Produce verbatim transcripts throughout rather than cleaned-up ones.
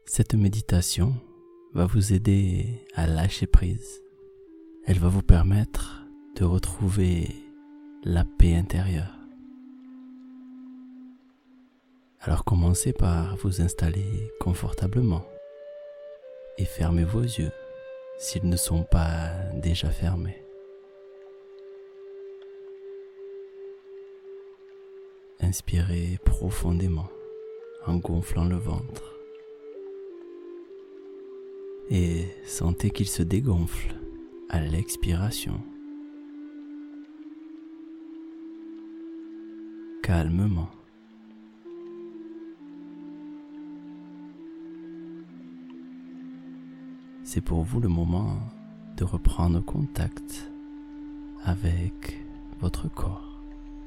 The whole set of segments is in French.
Cette méditation va vous aider à lâcher prise. Elle va vous permettre de retrouver la paix intérieure. Alors commencez par vous installer confortablement et fermez vos yeux s'ils ne sont pas déjà fermés. Inspirez profondément en gonflant le ventre et sentez qu'il se dégonfle à l'expiration. Calmement. C'est pour vous le moment de reprendre contact avec votre corps,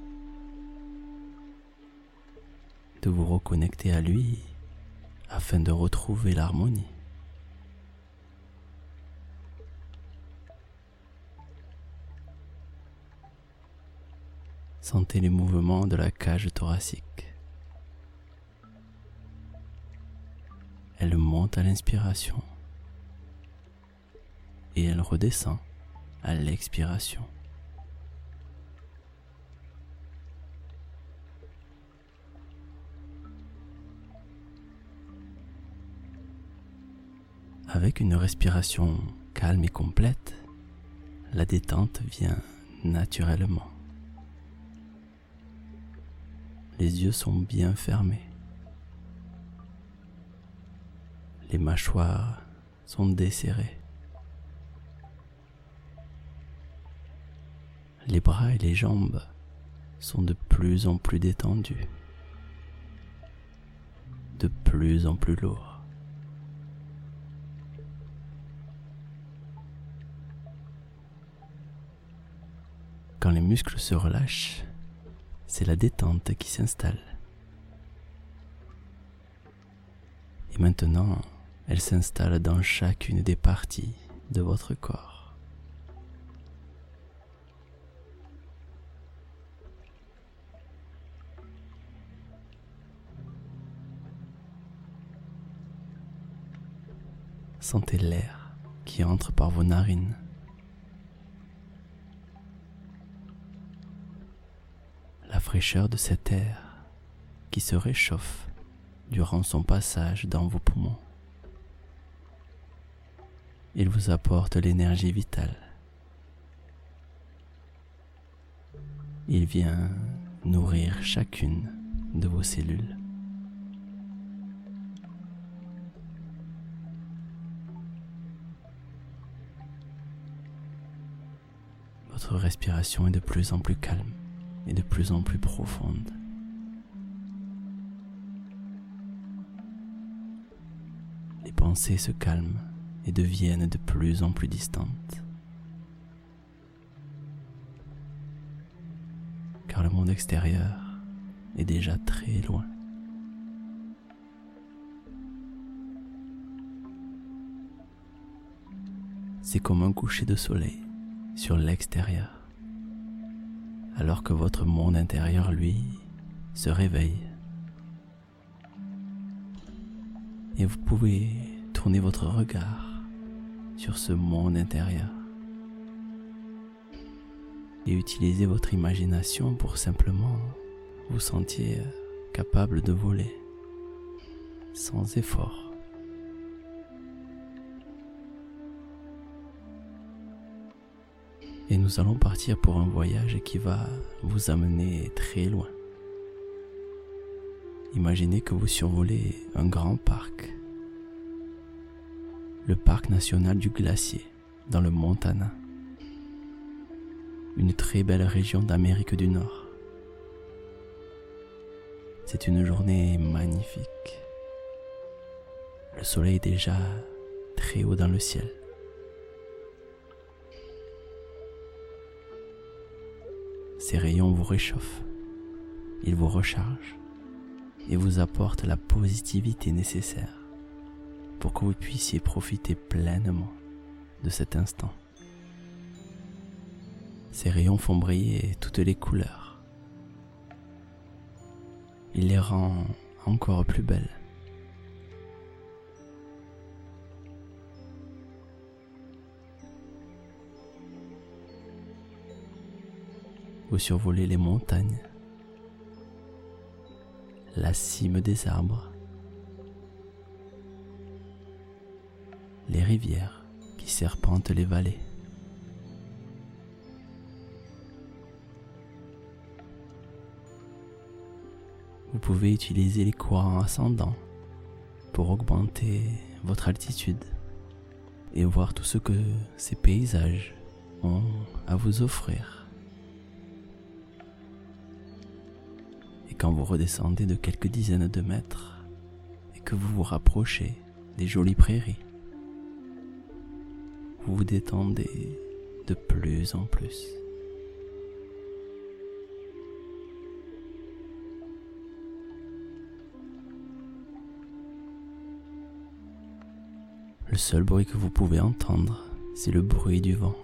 de vous reconnecter à lui afin de retrouver l'harmonie. Sentez les mouvements de la cage thoracique. Elle monte à l'inspiration et elle redescend à l'expiration. Avec une respiration calme et complète, la détente vient naturellement. Les yeux sont bien fermés. Les mâchoires sont desserrées. Les bras et les jambes sont de plus en plus détendus, de plus en plus lourds. Quand les muscles se relâchent, c'est la détente qui s'installe. Et maintenant, elle s'installe dans chacune des parties de votre corps. Sentez l'air qui entre par vos narines. La fraîcheur de cet air qui se réchauffe durant son passage dans vos poumons. Il vous apporte l'énergie vitale. Il vient nourrir chacune de vos cellules. Votre respiration est de plus en plus calme et de plus en plus profonde. Les pensées se calment et deviennent de plus en plus distantes. Car le monde extérieur est déjà très loin. C'est comme un coucher de soleil sur l'extérieur, alors que votre monde intérieur, lui, se réveille. Et vous pouvez tourner votre regard sur ce monde intérieur et utiliser votre imagination pour simplement vous sentir capable de voler sans effort. Et nous allons partir pour un voyage qui va vous amener très loin. Imaginez que vous survolez un grand parc, le parc national du Glacier, dans le Montana, une très belle région d'Amérique du Nord. C'est une journée magnifique. Le soleil est déjà très haut dans le ciel. Ces rayons vous réchauffent, ils vous rechargent et vous apportent la positivité nécessaire pour que vous puissiez profiter pleinement de cet instant. Ces rayons font briller toutes les couleurs. Il les rend encore plus belles. vous survolez les montagnes, la cime des arbres, les rivières qui serpentent les vallées. Vous pouvez utiliser les courants ascendants pour augmenter votre altitude et voir tout ce que ces paysages ont à vous offrir. Et quand vous redescendez de quelques dizaines de mètres et que vous vous rapprochez des jolies prairies, vous vous détendez de plus en plus. Le seul bruit que vous pouvez entendre, c'est le bruit du vent.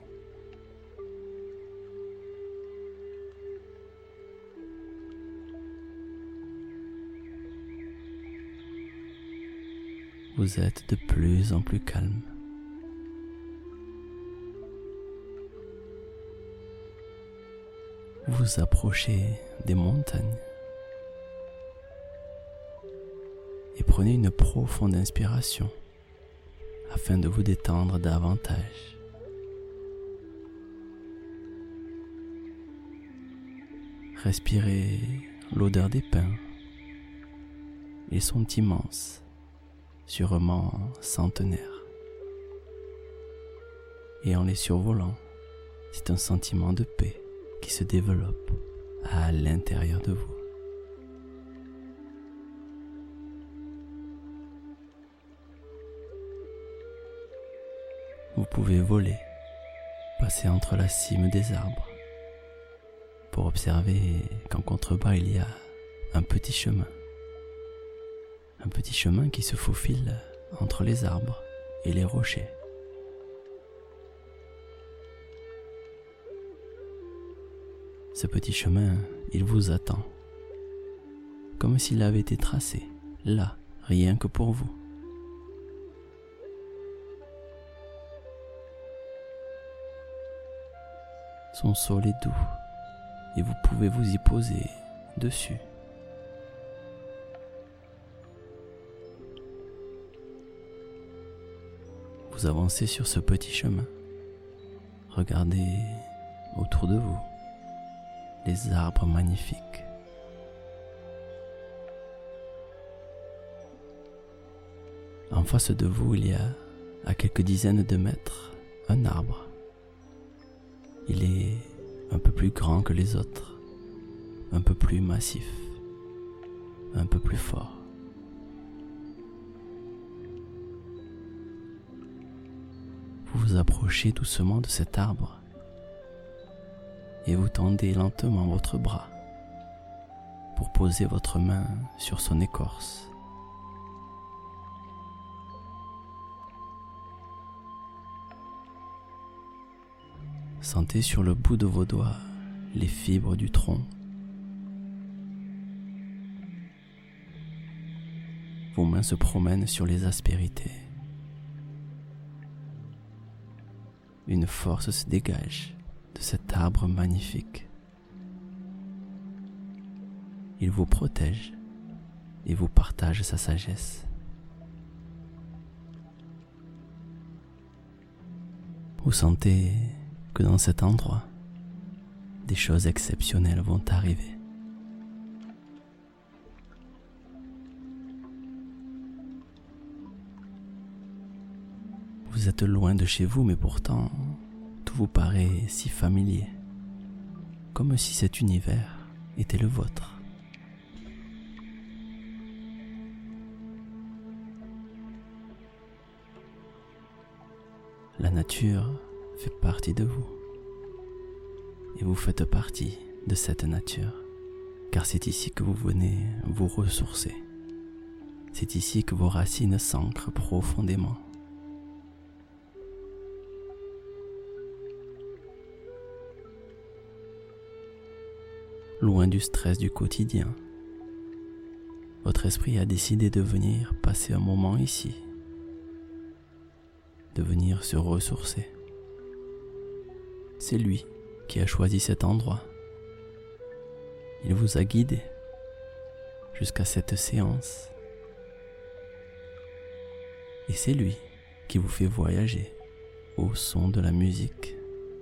Vous êtes de plus en plus calme. Vous vous approchez des montagnes et prenez une profonde inspiration afin de vous détendre davantage. Respirez l'odeur des pins. Ils sont immenses, sûrement centenaires. Et en les survolant, c'est un sentiment de paix qui se développe à l'intérieur de vous. Vous pouvez voler, passer entre la cime des arbres, pour observer qu'en contrebas il y a un petit chemin. Un petit chemin qui se faufile entre les arbres et les rochers. Ce petit chemin, il vous attend, comme s'il avait été tracé, là, rien que pour vous. Son sol est doux et vous pouvez vous y poser dessus. Vous avancez sur ce petit chemin. Regardez autour de vous les arbres magnifiques. En face de vous, il y a, à quelques dizaines de mètres, un arbre. Il est un peu plus grand que les autres, un peu plus massif, un peu plus fort. Vous vous approchez doucement de cet arbre et vous tendez lentement votre bras pour poser votre main sur son écorce. Sentez sur le bout de vos doigts les fibres du tronc. Vos mains se promènent sur les aspérités. Une force se dégage de cet arbre magnifique. Il vous protège et vous partage sa sagesse. Vous sentez que dans cet endroit, des choses exceptionnelles vont arriver. Vous êtes loin de chez vous, mais pourtant, tout vous paraît si familier, comme si cet univers était le vôtre. La nature fait partie de vous et vous faites partie de cette nature, car c'est ici que vous venez vous ressourcer. C'est ici que vos racines s'ancrent profondément. Loin du stress du quotidien, votre esprit a décidé de venir passer un moment ici, de venir se ressourcer. C'est lui qui a choisi cet endroit il vous a guidé jusqu'à cette séance. Et c'est lui qui vous fait voyager au son de la musique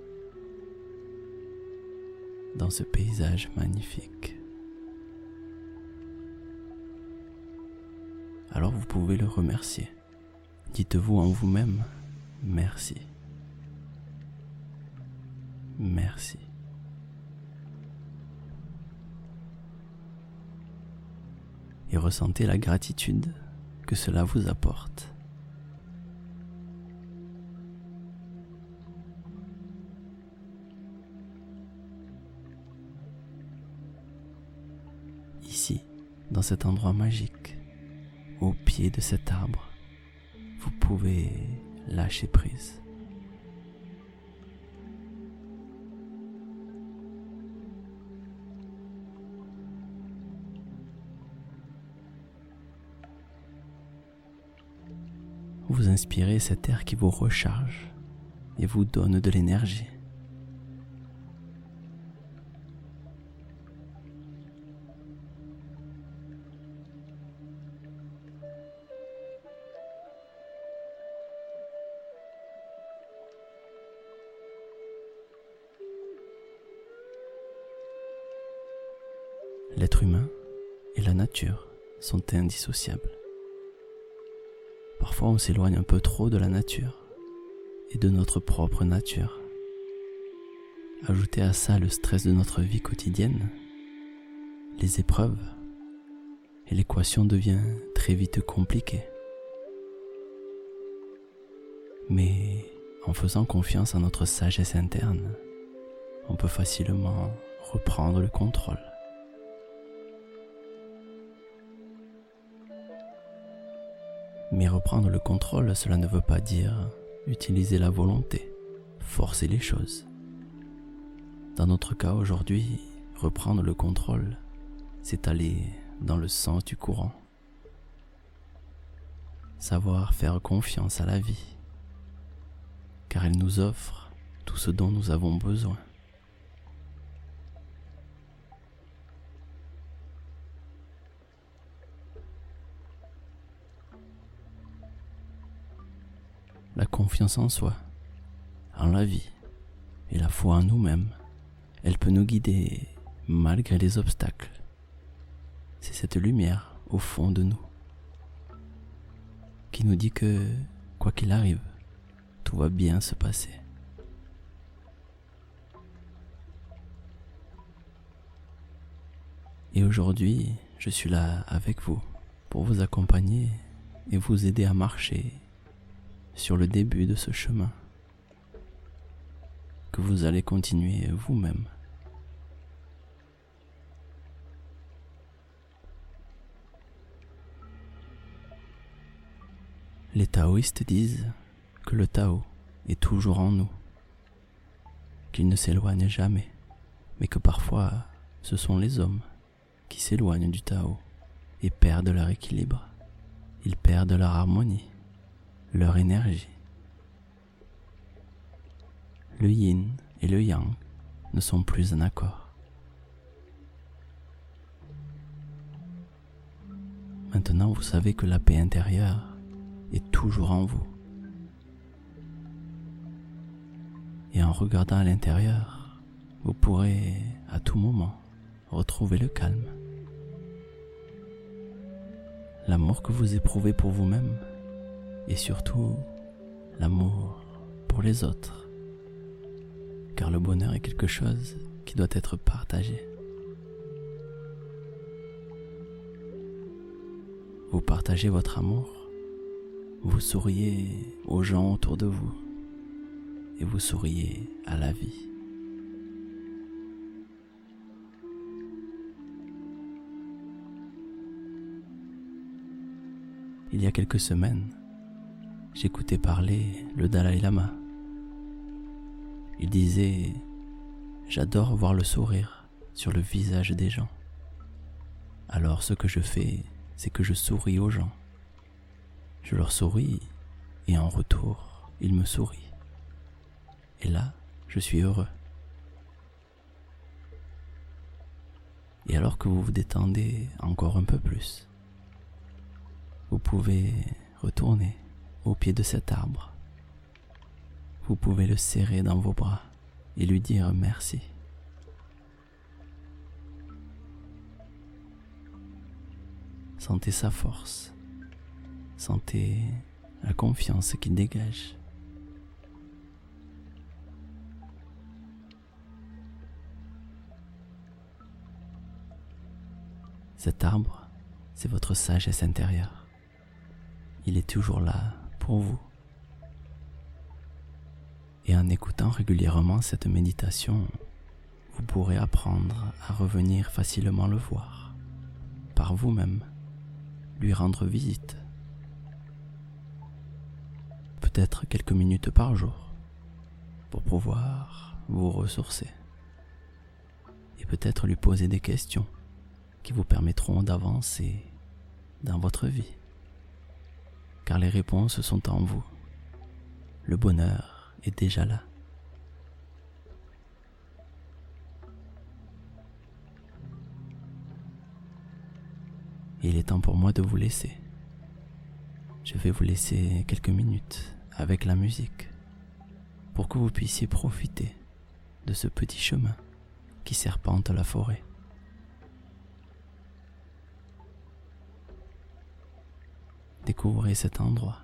dans ce paysage magnifique. Alors vous pouvez le remercier. Dites-vous en vous-même, merci. Merci. Et ressentez la gratitude que cela vous apporte. Ici, dans cet endroit magique, au pied de cet arbre, vous pouvez lâcher prise. Vous inspirez cet air qui vous recharge et vous donne de l'énergie. L'être humain et la nature sont indissociables. Parfois on s'éloigne un peu trop de la nature et de notre propre nature. Ajoutez à ça le stress de notre vie quotidienne, les épreuves, et l'équation devient très vite compliquée. Mais en faisant confiance à notre sagesse interne, on peut facilement reprendre le contrôle. Mais reprendre le contrôle, cela ne veut pas dire utiliser la volonté, forcer les choses. Dans notre cas aujourd'hui, reprendre le contrôle, c'est aller dans le sens du courant. Savoir faire confiance à la vie, car elle nous offre tout ce dont nous avons besoin. La confiance en soi, en la vie et la foi en nous-mêmes, elle peut nous guider malgré les obstacles. C'est cette lumière au fond de nous qui nous dit que, quoi qu'il arrive, tout va bien se passer. Et aujourd'hui, je suis là avec vous pour vous accompagner et vous aider à marcher sur le début de ce chemin que vous allez continuer vous-même. Les taoïstes disent que le Tao est toujours en nous, qu'il ne s'éloigne jamais, mais que parfois ce sont les hommes qui s'éloignent du Tao et perdent leur équilibre, ils perdent leur harmonie, leur énergie. Le yin et le yang ne sont plus en accord. Maintenant, vous savez que la paix intérieure est toujours en vous. Et en regardant à l'intérieur, vous pourrez à tout moment retrouver le calme. L'amour que vous éprouvez pour vous-même et surtout l'amour pour les autres, car le bonheur est quelque chose qui doit être partagé. Vous partagez votre amour, vous souriez aux gens autour de vous et vous souriez à la vie. Il y a quelques semaines, j'écoutais parler le Dalai Lama. Il disait « J'adore voir le sourire sur le visage des gens. Alors ce que je fais, c'est que je souris aux gens. Je leur souris et en retour, ils me sourient. Et là, je suis heureux. » Et alors que vous vous détendez encore un peu plus, vous pouvez retourner au pied de cet arbre. Vous pouvez le serrer dans vos bras et lui dire merci. Sentez sa force, sentez la confiance qu'il dégage. Cet arbre, c'est votre sagesse intérieure. Il est toujours là pour vous. Et en écoutant régulièrement cette méditation, vous pourrez apprendre à revenir facilement le voir, par vous-même, lui rendre visite. Peut-être quelques minutes par jour, pour pouvoir vous ressourcer. Et peut-être lui poser des questions qui vous permettront d'avancer dans votre vie. Car les réponses sont en vous. Le bonheur est déjà là. Il est temps pour moi de vous laisser. Je vais vous laisser quelques minutes avec la musique pour que vous puissiez profiter de ce petit chemin qui serpente la forêt. Découvrez cet endroit.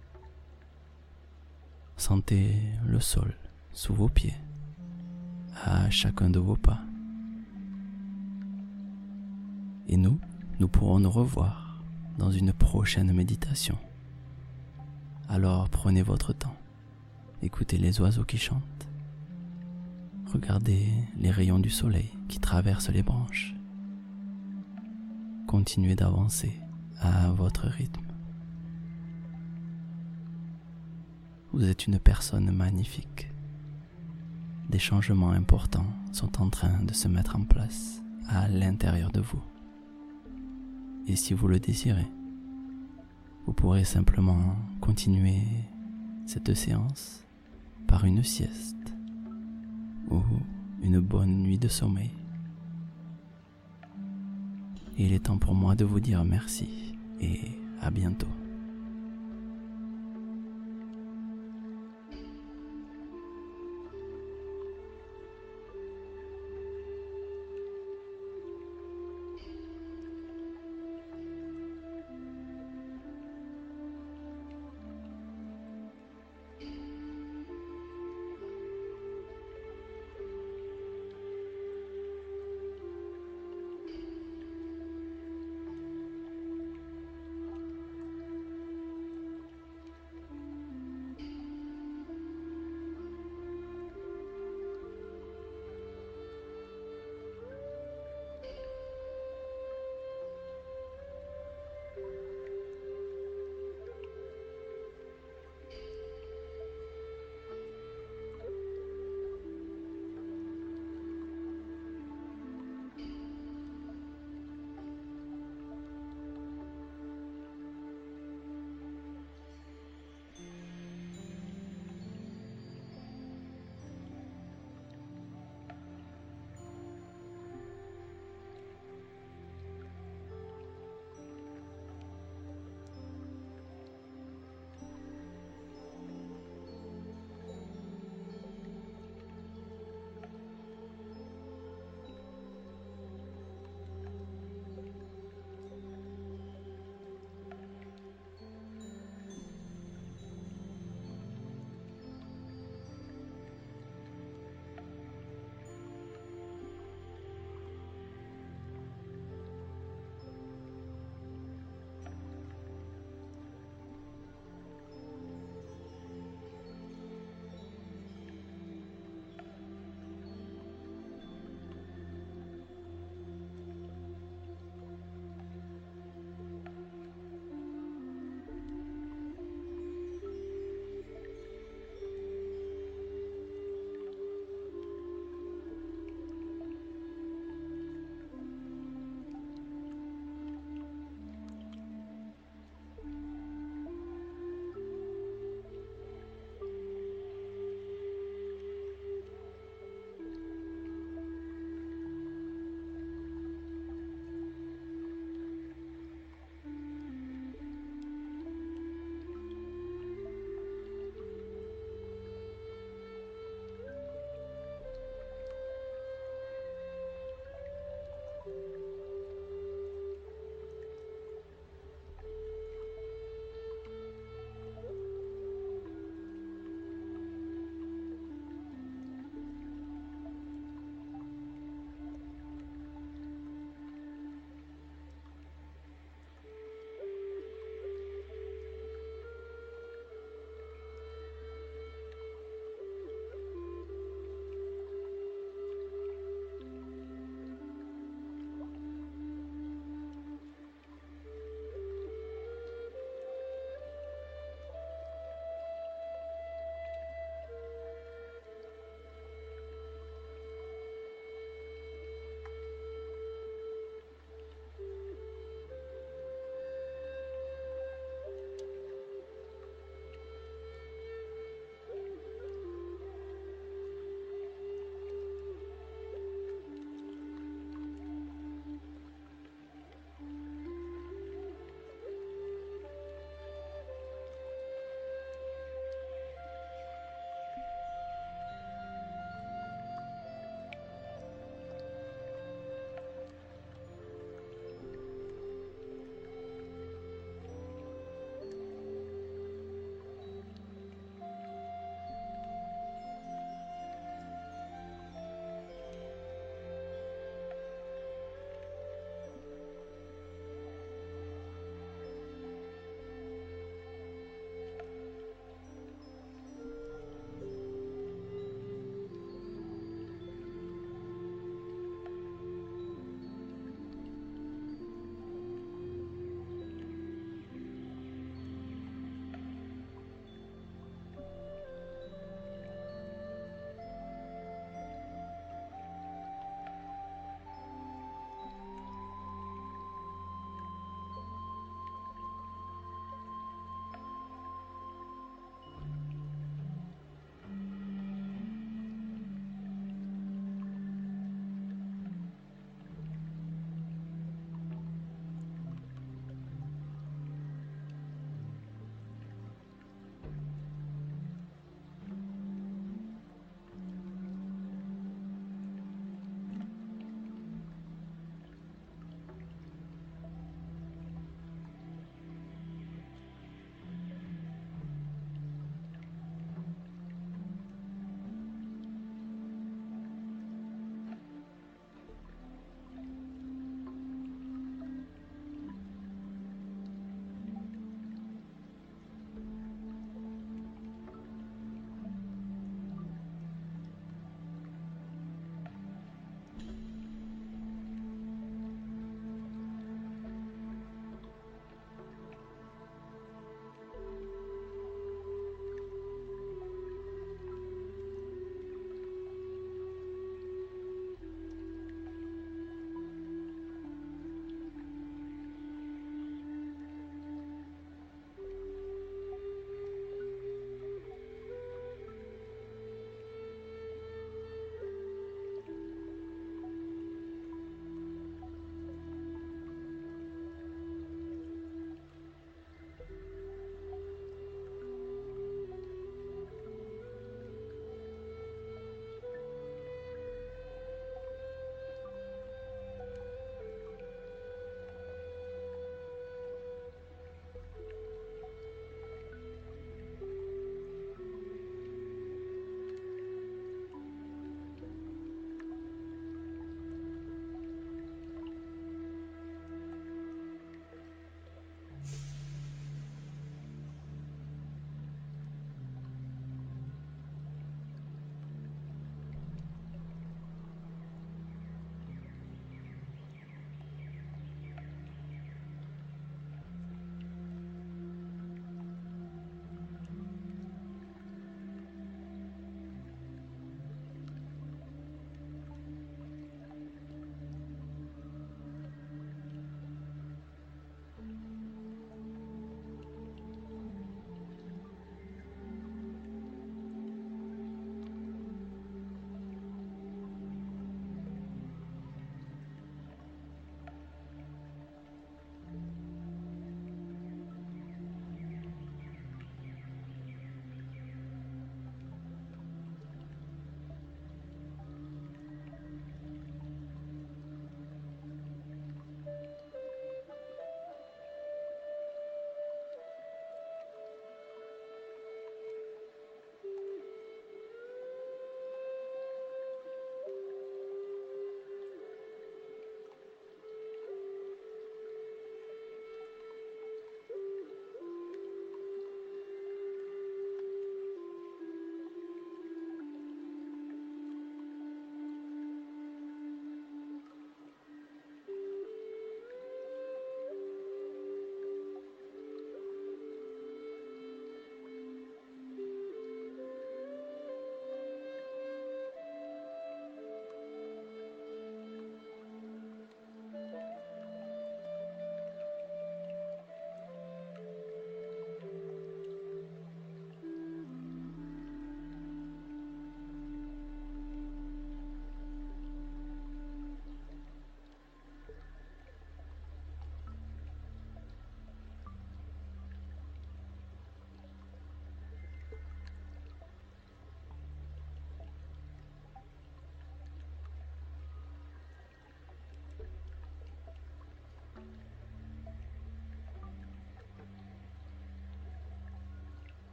Sentez le sol sous vos pieds, à chacun de vos pas. Et nous, nous pourrons nous revoir dans une prochaine méditation. Alors prenez votre temps, écoutez les oiseaux qui chantent, regardez les rayons du soleil qui traversent les branches. Continuez d'avancer à votre rythme. Vous êtes une personne magnifique. Des changements importants sont en train de se mettre en place à l'intérieur de vous. Et si vous le désirez, vous pourrez simplement continuer cette séance par une sieste ou une bonne nuit de sommeil. Et il est temps pour moi de vous dire merci et à bientôt.